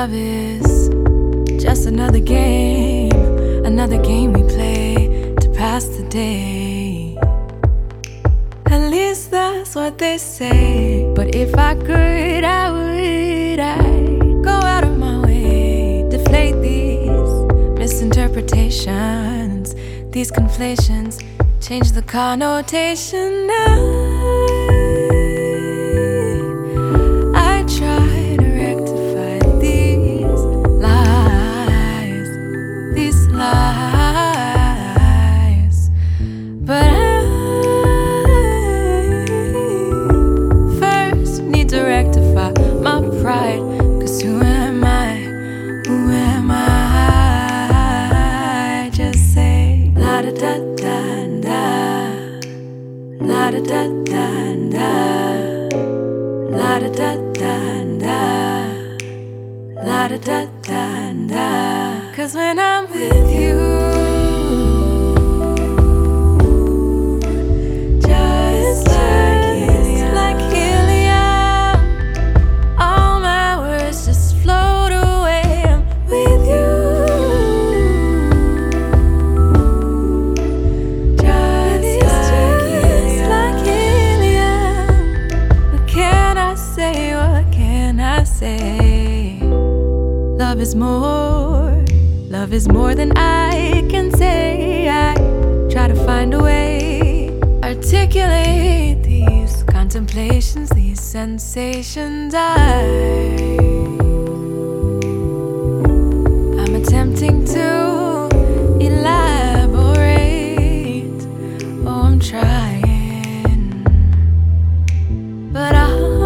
love is just another game we play to pass the day. At least that's what they say. But if I could, I'd go out of my way, deflate these misinterpretations, these conflations, change the connotation. I try to rectify these lies, but I first need to rectify my pride. 'Cause who am I? Who am I? Just say la da da da da, la da da da da, la da da da da, la da da da da. 'Cause when I'm with you, just like helium, all my words just float away. I'm with you, just like helium. What can I say? What can I say? Love is more than I can say. I try to find a way, articulate these contemplations, these sensations. I'm attempting to elaborate. Oh, I'm trying, but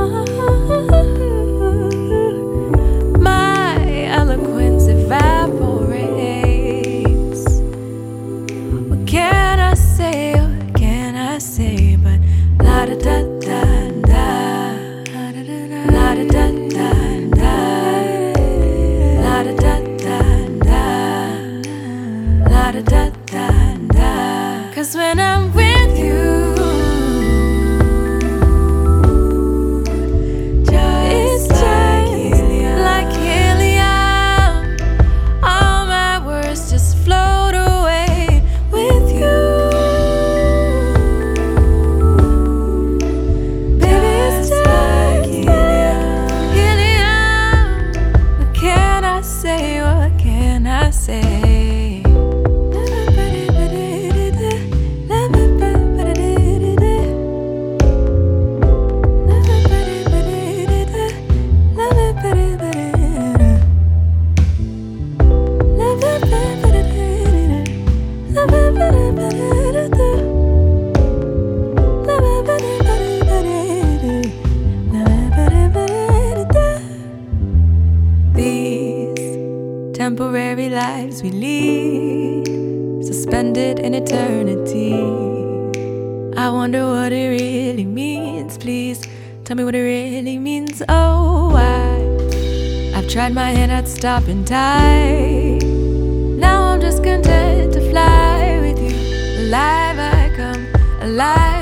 my eloquence evaporates. What can I say? What can I say? But la da da da da, la da da da da, la da da da da, la da da da da. 'Cause when I'm with you, temporary lives we lead, suspended in eternity. I wonder what it really means. Please tell me what it really means. Oh, I've tried my hand at stopping time. Now I'm just content to fly with you. Alive I come, alive